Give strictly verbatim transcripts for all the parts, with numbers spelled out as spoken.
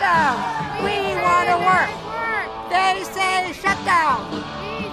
down. We want to work. They say shut down.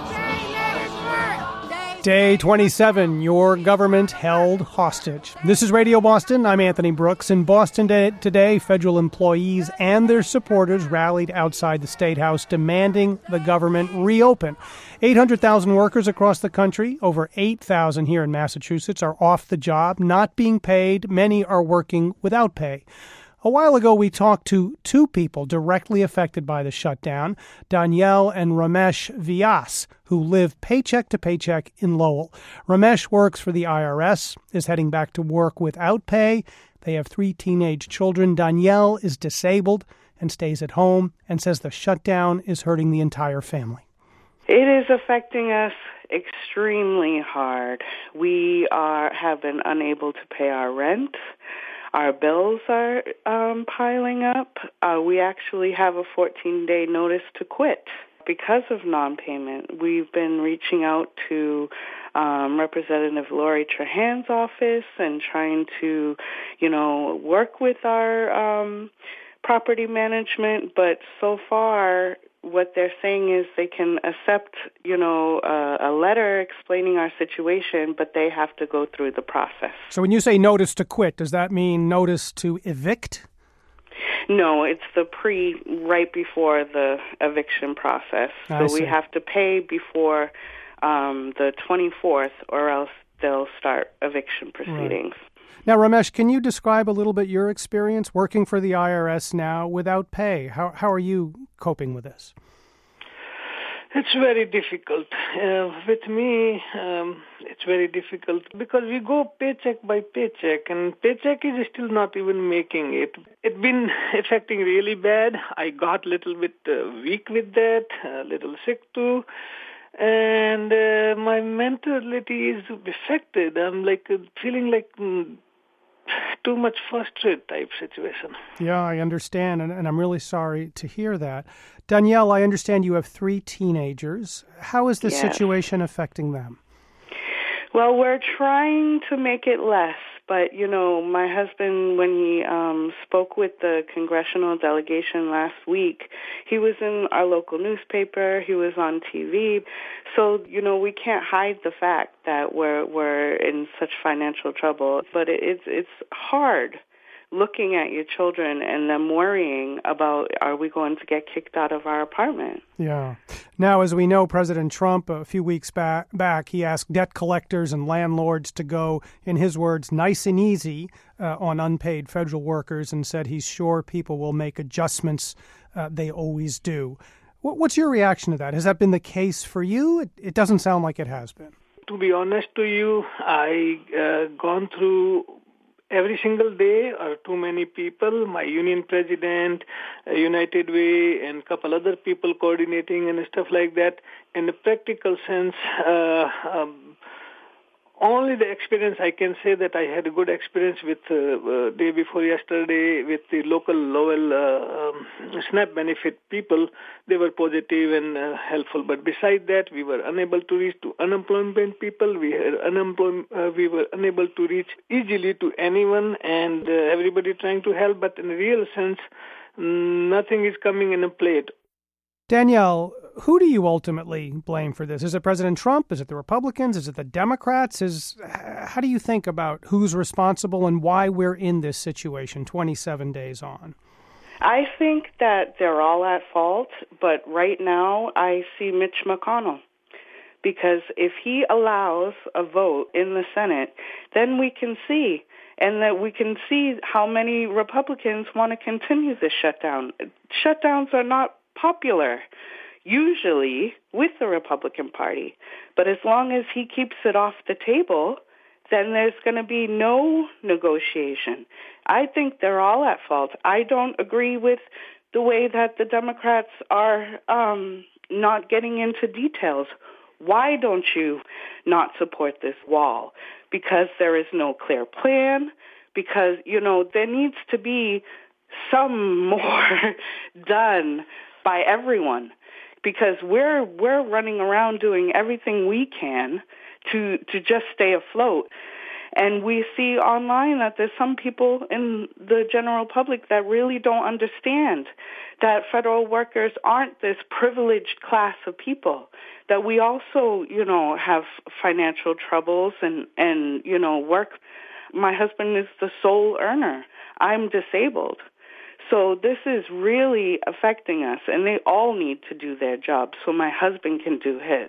Day twenty-seven, your government held hostage. This is Radio Boston. I'm Anthony Brooks. In Boston today, federal employees and their supporters rallied outside the State House demanding the government reopen. eight hundred thousand workers across the country, over eight thousand here in Massachusetts, are off the job, not being paid. Many are working without pay. A while ago, we talked to two people directly affected by the shutdown, Danielle and Ramesh Vyas, who live paycheck to paycheck in Lowell. Ramesh works for the I R S, is heading back to work without pay. They have three teenage children. Danielle is disabled and stays at home and says the shutdown is hurting the entire family. It is affecting us extremely hard. We are have been unable to pay our rent. Our bills are um, piling up. Uh, we actually have a fourteen-day notice to quit because of non-payment. We've been reaching out to um, Representative Lori Trahan's office and trying to, you know, work with our um, property management, but so far what they're saying is they can accept, you know, uh, a letter explaining our situation, but they have to go through the process. So when you say notice to quit, does that mean notice to evict? No, it's the pre, right before the eviction process. I So see. we have to pay before um, the twenty-fourth, or else they'll start eviction proceedings. Right. Now, Ramesh, can you describe a little bit your experience working for the I R S now without pay? How how are you coping with this? It's very difficult. Uh, with me, um, it's very difficult because we go paycheck by paycheck, and paycheck is still not even making it. It's been affecting really bad. I got a little bit uh, weak with that, a little sick too. And uh, my mentality is affected. I'm like uh, feeling like mm, too much frustrated type situation. Yeah, I understand, and, and I'm really sorry to hear that. Danielle, I understand you have three teenagers. How is this Yes. situation affecting them? Well, we're trying to make it less, but, you know, my husband, when he um, spoke with the congressional delegation last week, he was in our local newspaper, he was on T V, so, you know, we can't hide the fact that we're we're in such financial trouble, but it, it's it's hard looking at your children and them worrying about, are we going to get kicked out of our apartment? Yeah. Now, as we know, President Trump, a few weeks back, back he asked debt collectors and landlords to go, in his words, nice and easy uh, on unpaid federal workers, and said he's sure people will make adjustments. Uh, they always do. What, what's your reaction to that? Has that been the case for you? It, it doesn't sound like it has been. To be honest to you, I uh, gone through every single day are too many people, my union president, uh, United Way, and a couple other people coordinating and stuff like that. In the practical sense, uh, um, only the experience I can say that I had a good experience with uh, uh, day before yesterday with the local Lowell uh, um, SNAP benefit people. They were positive and uh, helpful. But beside that, we were unable to reach to unemployment people. We had unemployment. Uh, we were unable to reach easily to anyone, and uh, everybody trying to help. But in a real sense, nothing is coming in a plate. Danielle, who do you ultimately blame for this? Is it President Trump? Is it the Republicans? Is it the Democrats? Is how do you think about who's responsible and why we're in this situation twenty-seven days on? I think that they're all at fault, but right now I see Mitch McConnell. Because if he allows a vote in the Senate, then we can see, and that we can see how many Republicans want to continue this shutdown. Shutdowns are not popular, usually with the Republican Party. But as long as he keeps it off the table, then there's going to be no negotiation. I think they're all at fault. I don't agree with the way that the Democrats are um, not getting into details. Why don't you not support this wall? Because there is no clear plan, because, you know, there needs to be some more done by everyone, because we're we're running around doing everything we can to to just stay afloat. And we see online that there's some people in the general public that really don't understand that federal workers aren't this privileged class of people, that we also, you know, have financial troubles and, and, you know, work. My husband is the sole earner. I'm disabled. So this is really affecting us, and they all need to do their job so my husband can do his.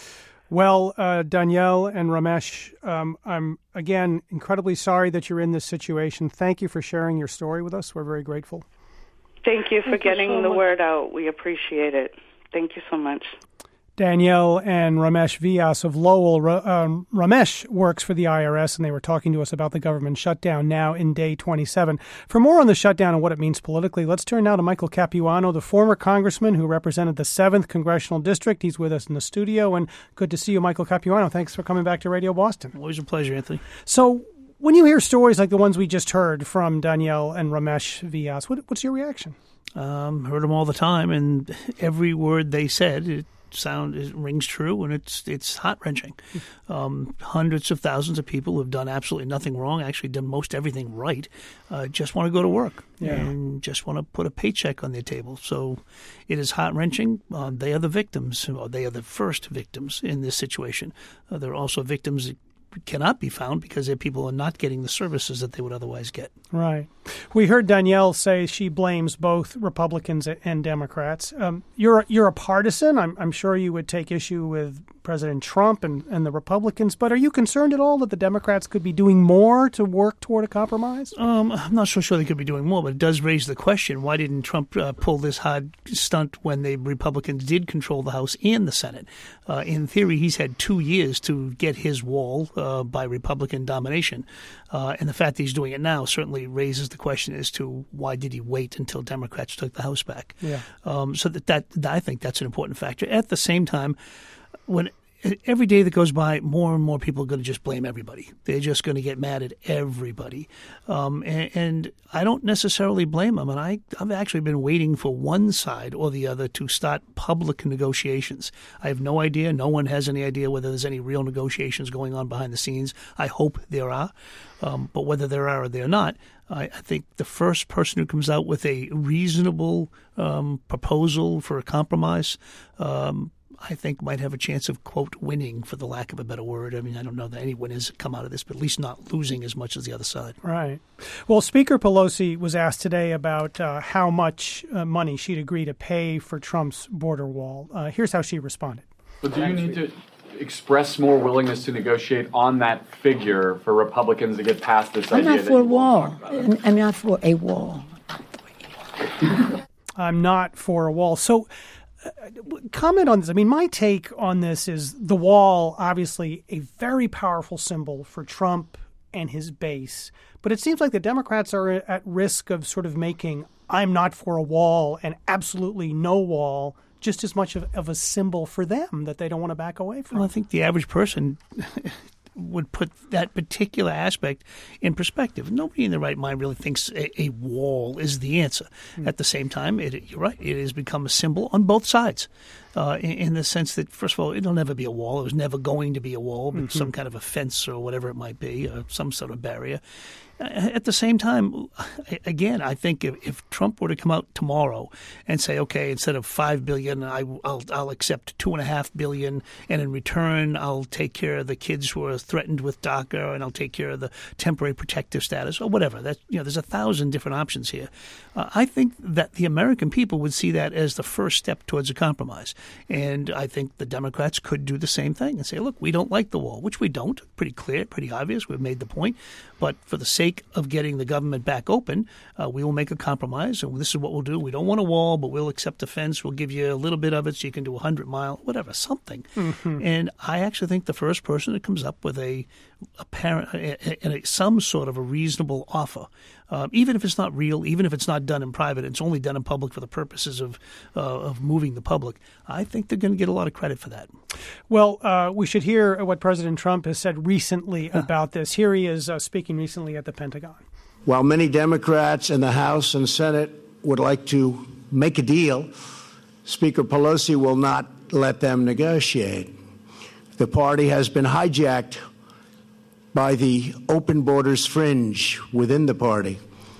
Well, uh, Danielle and Ramesh, um, I'm, again, incredibly sorry that you're in this situation. Thank you for sharing your story with us. We're very grateful. Thank you for Thank getting you so the much. word out. We appreciate it. Thank you so much. Danielle and Ramesh Vyas of Lowell. Um, Ramesh works for the I R S, and they were talking to us about the government shutdown now in day twenty-seven. For more on the shutdown and what it means politically, let's turn now to Michael Capuano, the former congressman who represented the seventh Congressional District. He's with us in the studio, and good to see you, Michael Capuano. Thanks for coming back to Radio Boston. Always a pleasure, Anthony. So when you hear stories like the ones we just heard from Danielle and Ramesh Vyas, what, what's your reaction? Um, heard them all the time, and every word they said, it sound it rings true, and it's it's heart wrenching. Um, hundreds of thousands of people who've done absolutely nothing wrong, actually done most everything right, uh, just want to go to work Yeah. and just want to put a paycheck on their table. So it is heart wrenching. Um, they are the victims, or they are the first victims in this situation. Uh, there are also victims that cannot be found because their people are not getting the services that they would otherwise get. Right. We heard Danielle say she blames both Republicans and Democrats. Um, you're you're a partisan. I'm, I'm sure you would take issue with President Trump and, and the Republicans, but are you concerned at all that the Democrats could be doing more to work toward a compromise? Um, I'm not so sure they could be doing more, but it does raise the question, why didn't Trump uh, pull this hard stunt when the Republicans did control the House and the Senate? Uh, in theory, he's had two years to get his wall uh, by Republican domination. Uh, and the fact that he's doing it now certainly raises the question as to why did he wait until Democrats took the House back? Yeah. Um, so that, that I think that's an important factor. At the same time, when every day that goes by, more and more people are going to just blame everybody. They're just going to get mad at everybody. Um, and, and I don't necessarily blame them. And I, I've actually been waiting for one side or the other to start public negotiations. I have no idea. No one has any idea whether there's any real negotiations going on behind the scenes. I hope there are. Um, but whether there are or there are not, I, I think the first person who comes out with a reasonable um, proposal for a compromise um, I think might have a chance of, quote, winning, for the lack of a better word. I mean, I don't know that anyone has come out of this, but at least not losing as much as the other side. Right. Well, Speaker Pelosi was asked today about uh, how much uh, money she'd agree to pay for Trump's border wall. Uh, here's how she responded. But do you need to express more willingness to negotiate on that figure for Republicans to get past this I'm idea not that for a you won't wall. talk about it? I'm not for a wall. I'm not for a wall. So uh, comment on this. I mean, my take on this is the wall, obviously a very powerful symbol for Trump and his base. But it seems like the Democrats are at risk of sort of making I'm not for a wall and absolutely no wall just as much of, of a symbol for them that they don't want to back away from. Well, I think the average person would put that particular aspect in perspective. Nobody in their right mind really thinks a, a wall is the answer. Mm. At the same time, it, you're right, it has become a symbol on both sides. Uh, in, in the sense that, first of all, it'll never be a wall. It was never going to be a wall, but mm-hmm. some kind of a fence or whatever it might be, or some sort of barrier. At the same time, again, I think if, if Trump were to come out tomorrow and say, okay, instead of five billion dollars, I, I'll, I'll accept two and a half billion dollars, and in return, I'll take care of the kids who are threatened with DACA, and I'll take care of the temporary protective status, or whatever. That, you know, there's a thousand different options here. Uh, I think that the American people would see that as the first step towards a compromise. And I think the Democrats could do the same thing and say, look, we don't like the wall, which we don't. Pretty clear, pretty obvious. We've made the point. But for the sake of getting the government back open, uh, we will make a compromise. And this is what we'll do. We don't want a wall, but we'll accept a fence. We'll give you a little bit of it so you can do a one hundred mile, whatever, something. Mm-hmm. And I actually think the first person that comes up with a apparent, a, a, a, some sort of a reasonable offer, um, even if it's not real, even if it's not done in private, it's only done in public for the purposes of uh, of moving the public, I think they're going to get a lot of credit for that. Well, uh, we should hear what President Trump has said recently about this. Here he is uh, speaking recently at the Pentagon. While many Democrats in the House and Senate would like to make a deal, Speaker Pelosi will not let them negotiate. The party has been hijacked by the open borders fringe within the party,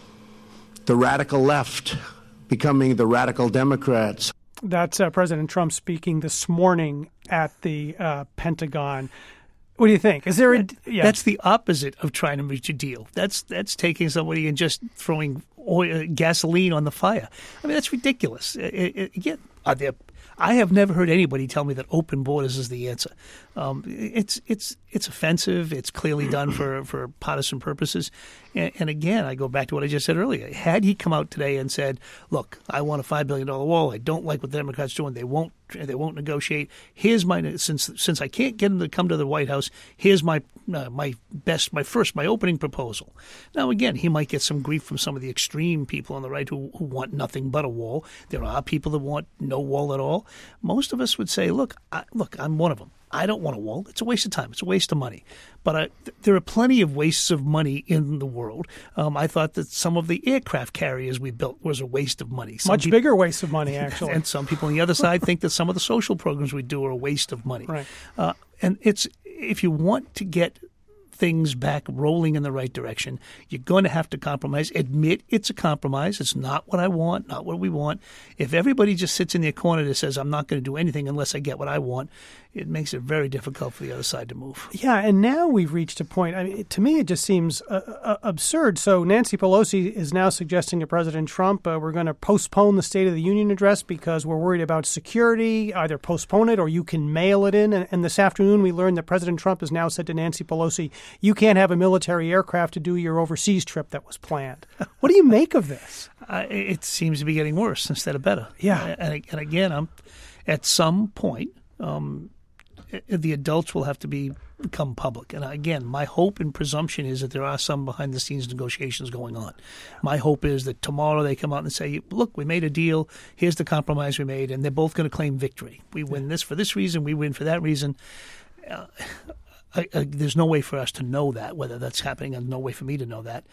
the radical left becoming the radical Democrats. That's uh, President Trump speaking this morning at the uh, Pentagon. What do you think? Is there a yeah. That's the opposite of trying to reach a deal. That's that's taking somebody and just throwing oil, gasoline on the fire. I mean, that's ridiculous. It, it, again, are there? I have never heard anybody tell me that open borders is the answer. Um, it's it's it's offensive. It's clearly done for, for partisan purposes. And, and again, I go back to what I just said earlier. Had he come out today and said, "Look, I want a five billion dollar wall. I don't like what the Democrats are doing. They won't they won't negotiate. Here's my since since I can't get them to come to the White House. Here's my uh, my best my first my opening proposal." Now again, he might get some grief from some of the extreme people on the right who, who want nothing but a wall. There are people that want no wall at all. Most of us would say, "Look, I, look, I'm one of them. I don't want a wall. It's a waste of time. It's a waste of money." But I, th- there are plenty of wastes of money in the world. Um, I thought that some of the aircraft carriers we built was a waste of money. Some Much people, bigger waste of money, actually. And some people on the other side think that some of the social programs we do are a waste of money. Right. Uh, and it's if you want to get things back rolling in the right direction, you're going to have to compromise. Admit it's a compromise. It's not what I want, not what we want. If everybody just sits in their corner that says, "I'm not going to do anything unless I get what I want," it makes it very difficult for the other side to move. Yeah, and now we've reached a point. I mean, to me, it just seems uh, uh, absurd. So Nancy Pelosi is now suggesting to President Trump, uh, we're going to postpone the State of the Union address because we're worried about security. Either postpone it or you can mail it in. And, and this afternoon, we learned that President Trump has now said to Nancy Pelosi, "You can't have a military aircraft to do your overseas trip that was planned." What do you make of this? Uh, it seems to be getting worse instead of better. Yeah. And, and again, I'm, at some point, um, the adults will have to be become public. And again, my hope and presumption is that there are some behind-the-scenes negotiations going on. My hope is that tomorrow they come out and say, "Look, we made a deal. Here's the compromise we made," and they're both going to claim victory. We win this for this reason. We win for that reason. Uh, I, I, there's no way for us to know that, whether that's happening, and no way for me to know that.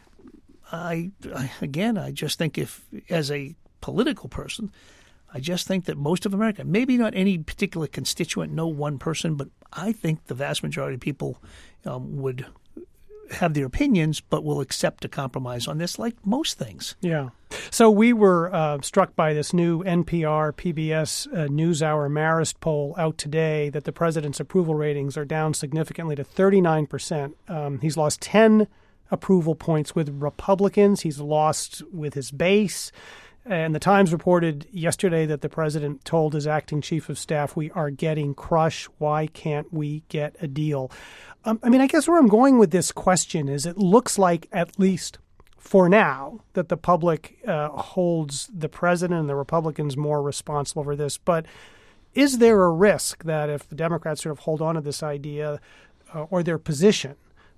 I, I again, I just think if, as a political person, I just think that most of America, maybe not any particular constituent, no one person, but I think the vast majority of people um, would have their opinions, but will accept a compromise on this, like most things. Yeah. So we were uh, struck by this new N P R P B S uh, NewsHour Marist poll out today that the president's approval ratings are down significantly to thirty-nine percent. Um, he's lost ten approval points with Republicans. He's lost with his base. And the Times reported yesterday that the president told his acting chief of staff, "We are getting crushed. Why can't we get a deal?" Um, I mean, I guess where I'm going with this question is it looks like, at least for now, that the public uh, holds the president and the Republicans more responsible for this. But is there a risk that if the Democrats sort of hold on to this idea uh, or their position,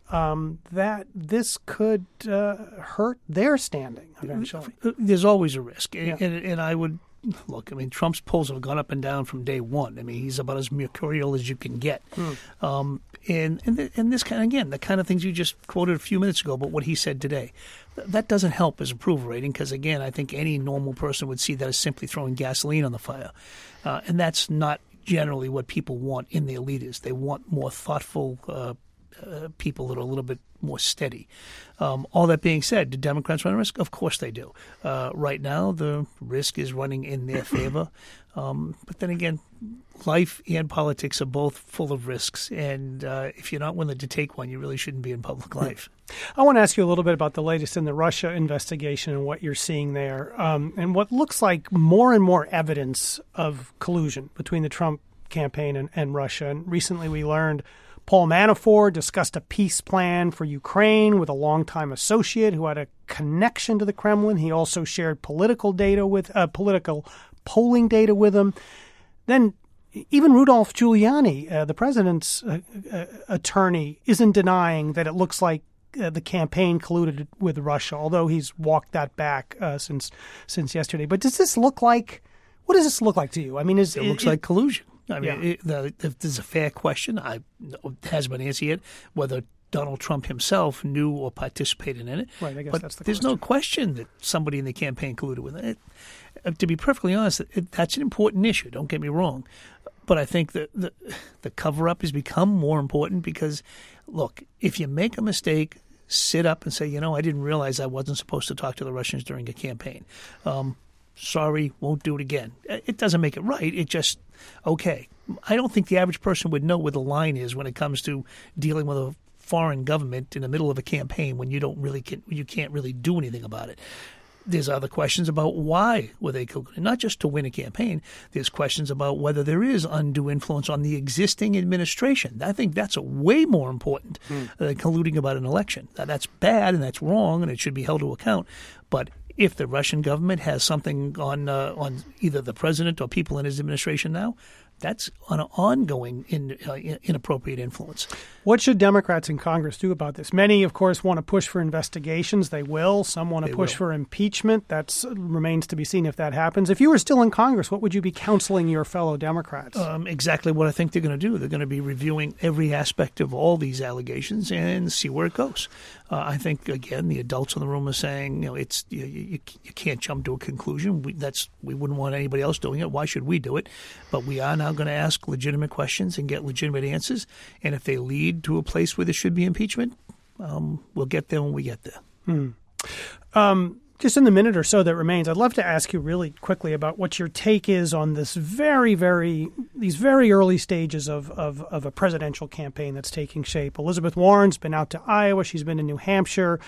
Um, that this could uh, hurt their standing eventually? There's always a risk. Yeah. And, and I would, look, I mean, Trump's polls have gone up and down from day one. I mean, he's about as mercurial as you can get. Hmm. Um, and, and, th- and this kind of, again, the kind of things you just quoted a few minutes ago about what he said today, th- that doesn't help his approval rating because, again, I think any normal person would see that as simply throwing gasoline on the fire. Uh, and that's not generally what people want in their leaders. They want more thoughtful uh Uh, people that are a little bit more steady. Um, all that being said, do Democrats run a risk? Of course they do. Uh, right now, the risk is running in their favor. Um, but then again, life and politics are both full of risks. And uh, if you're not willing to take one, you really shouldn't be in public life. I want to ask you a little bit about the latest in the Russia investigation and what you're seeing there, um, and what looks like more and more evidence of collusion between the Trump campaign and, and Russia. And recently we learned Paul Manafort discussed a peace plan for Ukraine with a longtime associate who had a connection to the Kremlin. He also shared political data with uh, political polling data with him. Then even Rudolph Giuliani, uh, the president's uh, uh, attorney, isn't denying that it looks like uh, the campaign colluded with Russia, although he's walked that back uh, since since yesterday. But does this look like – what does this look like to you? I mean, is it looks it, like collusion. I mean, yeah. it, the, if there's a fair question. I it hasn't been answered yet whether Donald Trump himself knew or participated in it. Right, I guess but that's the there's question. no question that somebody in the campaign colluded with it. it to be perfectly honest, it, that's an important issue. Don't get me wrong. but I think that the, the cover-up has become more important because, look, if you make a mistake, sit up and say, you know, I didn't realize I wasn't supposed to talk to the Russians during a campaign. Um, sorry, won't do it again. It doesn't make it right. It just, okay. I don't think the average person would know where the line is when it comes to dealing with a foreign government in the middle of a campaign when you don't really can, you can't really do anything about it. There's other questions about why were they colluding, not just to win a campaign. There's questions about whether there is undue influence on the existing administration. I think that's a way more important mm. than colluding about an election. Now, that's bad and that's wrong and it should be held to account. But if the Russian government has something on uh, on either the president or people in his administration now, that's an ongoing in, uh, inappropriate influence. What should Democrats in Congress do about this? Many, of course, want to push for investigations. They will. Some want to they push will. for impeachment. That remains to be seen if that happens. If you were still in Congress, what would you be counseling your fellow Democrats? Um, exactly what I think they're going to do. They're going to be reviewing every aspect of all these allegations and see where it goes. Uh, I think, again, the adults in the room are saying, you know, it's you, you, you can't jump to a conclusion. We, that's we wouldn't want anybody else doing it. Why should we do it? But we are now going to ask legitimate questions and get legitimate answers. And if they lead to a place where there should be impeachment, um, we'll get there when we get there. Hmm. Um, just in the minute or so that remains, I'd love to ask you really quickly about what your take is on this very, very these very early stages of, of, of a presidential campaign that's taking shape. Elizabeth Warren's been out to Iowa. She's been in New Hampshire.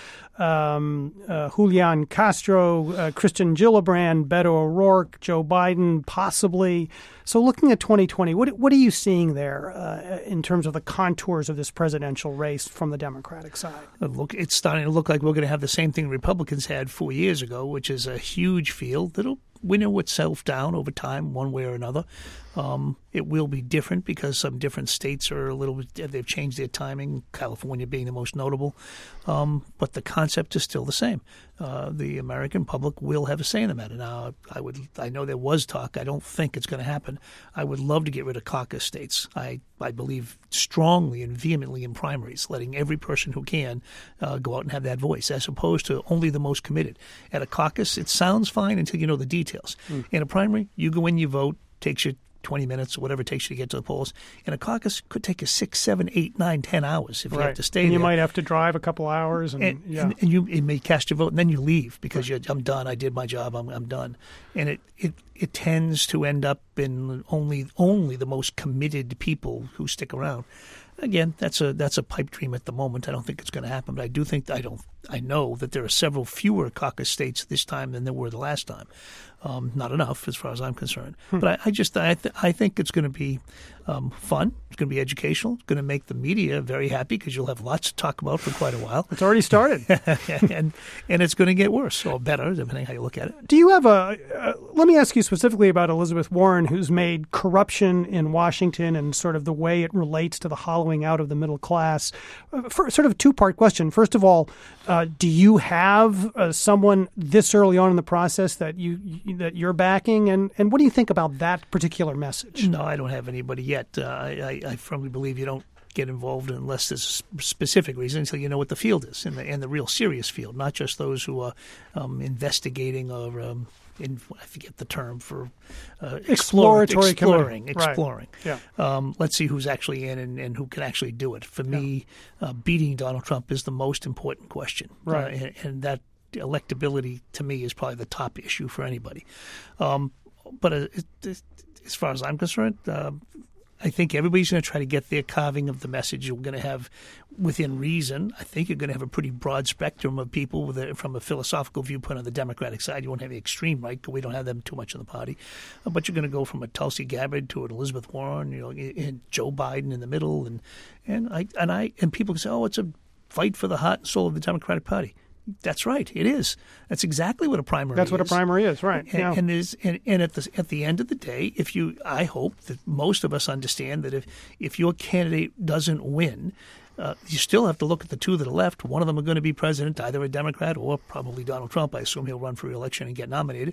Um, uh, Julian Castro, uh, Kristen Gillibrand, Beto O'Rourke, Joe Biden, possibly. So looking at twenty twenty, what what are you seeing there uh, in terms of the contours of this presidential race from the Democratic side? Look, it's starting to look like we're going to have the same thing Republicans had four years ago, which is a huge field that'll winnow itself down over time, one way or another. Um, it will be different because some different states are a little bit, they've changed their timing, California being the most notable. Um, but the concept is still the same. Uh, the American public will have a say in the matter. Now, I would, I know there was talk. I don't think it's going to happen. I would love to get rid of caucus states. I, I believe strongly and vehemently in primaries, letting every person who can uh, go out and have that voice, as opposed to only the most committed. At a caucus, it sounds fine until you know the details. Mm. In a primary, you go in, you vote, takes you twenty minutes or whatever it takes you to get to the polls. In a caucus, it could take you six, seven, eight, nine, ten hours if right. you have to stay and there. You might have to drive a couple hours. And, and, yeah. and, and you it may cast your vote, and then you leave because you're, I'm done. I did my job. I'm, I'm done. And it, it, it tends to end up in only only the most committed people who stick around. Again, that's a that's a pipe dream at the moment. I don't think it's going to happen, but I do think I don't I know that there are several fewer caucus states this time than there were the last time. Um, not enough, as far as I'm concerned. Hmm. But I, I just I th- I think it's going to be um, fun. It's going to be educational. It's going to make the media very happy because you'll have lots to talk about for quite a while. It's already started, and and it's going to get worse or better, depending how you look at it. Do you have a? Uh, let me ask you specifically about Elizabeth Warren, who's made corruption in Washington and sort of the way it relates to the hollowing out of the middle class. Uh, for, sort of a two-part question. First of all, uh, do you have uh, someone this early on in the process that you, you that you're backing, and, and what do you think about that particular message? No, I don't have anybody yet. Uh, I, I firmly believe you don't get involved unless there's a specific reason until you know what the field is, and the, and the real serious field, not just those who are um, investigating or um, in, I forget the term for uh, exploratory exploring, committee. exploring. Right. Yeah. Um, let's see who's actually in and, and who can actually do it. For me, yeah. uh, beating Donald Trump is the most important question, right? Uh, and, and that electability to me is probably the top issue for anybody. Um, but uh, it, it, as far as I'm concerned, uh, I think everybody's going to try to get their carving of the message. You're going to have, within reason, I think you're going to have a pretty broad spectrum of people with a, from a philosophical viewpoint on the Democratic side. You won't have the extreme right because we don't have them too much in the party. Uh, but you're going to go from a Tulsi Gabbard to an Elizabeth Warren, you know, and Joe Biden in the middle, and and I and I and people can say, oh, it's a fight for the heart and soul of the Democratic Party. That's right. It is. That's exactly what a primary That's is. That's what a primary is, right. And, yeah. and, is, and, and at, the, at the end of the day, if you, I hope that most of us understand that if, if your candidate doesn't win, uh, you still have to look at the two that are left. One of them are going to be president, either a Democrat or probably Donald Trump. I assume he'll run for re-election and get nominated.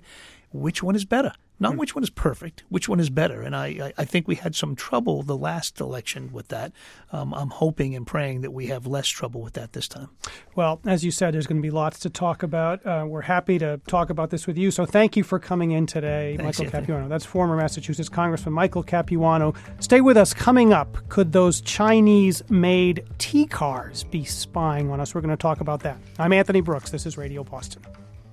which one is better. Not which one is perfect, which one is better. And I, I, I think we had some trouble the last election with that. Um, I'm hoping and praying that we have less trouble with that this time. Well, as you said, there's going to be lots to talk about. Uh, we're happy to talk about this with you. So thank you for coming in today, Thanks, Michael Anthony. Capuano. That's former Massachusetts Congressman Michael Capuano. Stay with us. Coming up, could those Chinese-made tea cars be spying on us? We're going to talk about that. I'm Anthony Brooks. This is Radio Boston.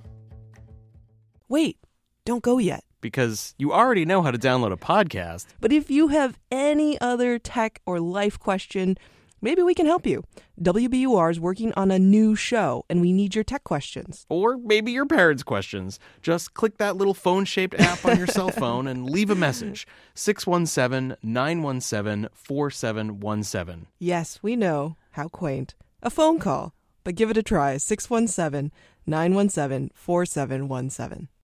Wait, don't go yet. Because you already know how to download a podcast. But if you have any other tech or life question, maybe we can help you. W B U R is working on a new show, and we need your tech questions. Or maybe your parents' questions. Just click that little phone-shaped app on your cell phone and leave a message. six one seven, nine one seven, four seven one seven. Yes, we know. How quaint. A phone call. But give it a try. six one seven, nine one seven, four seven one seven.